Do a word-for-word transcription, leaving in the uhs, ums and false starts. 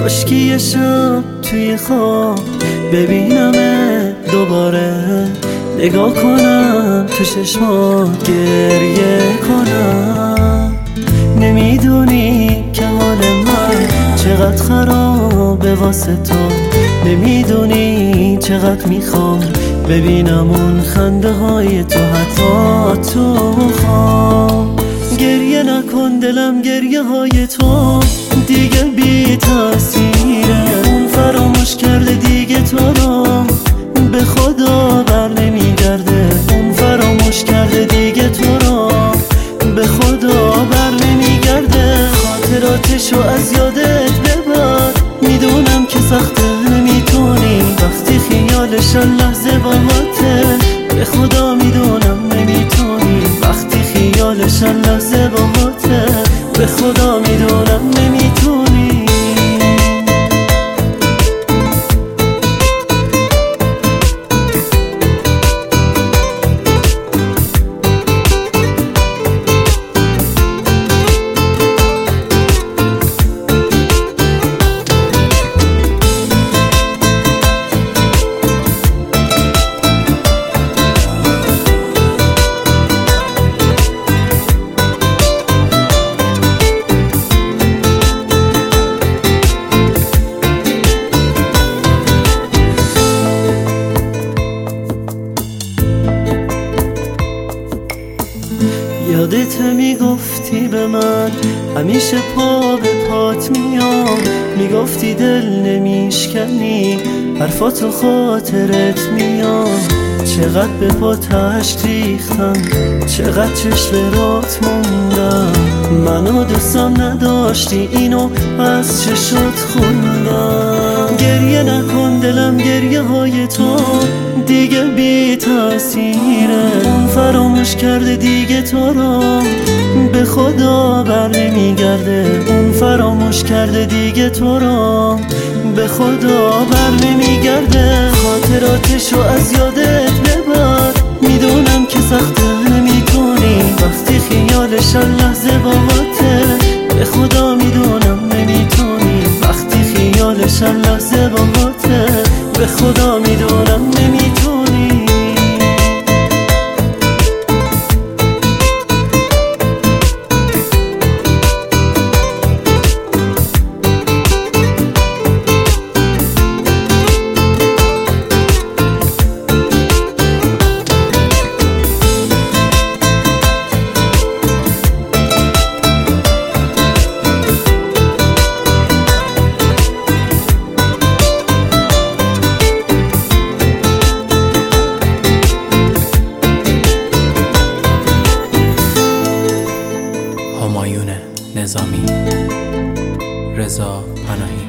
کاشکی یه شب توی خواب ببینم دوباره، نگاه کنم تو چشمات گریه کنم. نمیدونی که حال من چقدر خرابه واسه تو، نمیدونی چقدر میخوام ببینم اون خنده های تو حتی تو خواب. گریه نکن دلم، گریه های تو دیگه بی تاثیره. اون فراموش کرده دیگه تو رو، به خدا بر نمیگرده. اون فراموش کرده دیگه تو رو، به خدا بر نمیگرده. خاطراتشو از یادت ببر، میدونم که سخته نمیتونی وقتی خیالشن لحظه باهاته. به خدا میدونم نمیتونی وقتی خیالشن لحظه باهاته. به خدا میدونم نمیتونی. یادت میگفتی به من همیشه پا به پات میام، میگفتی دل نمیشکنی حرفاتو خاطرت میام. چقدر به پات عشق ریختم، چقدر چشم رات موندم. منو دوستم نداشتی اینو از چشات خوندم. گریه نکن دلم، گریه های تو دیگه بی تاثیره. اون فراموش کرده دیگه تو رو، به خدا بر نمیگرده. اون فراموش کرده دیگه تو رو، به خدا بر نمیگرده. خاطراتشو از یادت ببر، میدونم که سخته نمیتونی وقتی خیالشن لحظه باهاته. به خدا میدونم نمیتونی وقتی خیالشن لحظه باهاته. به خدا میدونم نمیتونی. همایون نظامی، رضا پناهی.